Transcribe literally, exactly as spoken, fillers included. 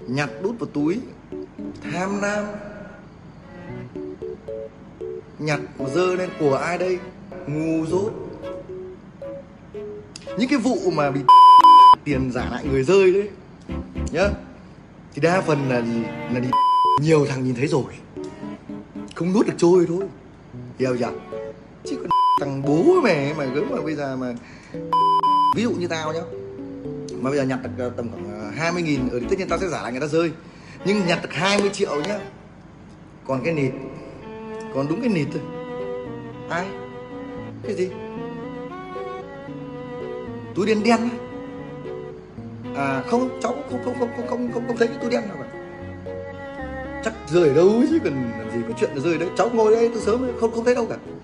nhặt đút vào túi, tham lam, nhặt mà dơ lên của ai đây, ngu dốt. Những cái vụ mà bị tiền giả lại người rơi đấy nhá, thì đa phần là là đi nhiều thằng nhìn thấy rồi, không nuốt được trôi thôi, hiểu chưa? Chứ còn thằng bố mày mà gớm mà bây giờ mà ví dụ như tao nhá, mà bây giờ nhặt được tầm khoảng hai mươi nghìn, ở thì tất nhiên tao sẽ giả lại người ta rơi, nhưng nhặt được hai mươi triệu nhá, còn cái nịt, còn đúng cái nịt thôi. Ai? Cái gì? Túi đen đen á? À không, cháu không không không không không không, không thấy cái túi đen nào cả. Chắc rơi ở đâu chứ cần làm gì có chuyện là rơi đấy. Cháu ngồi đây từ sớm không không thấy đâu cả.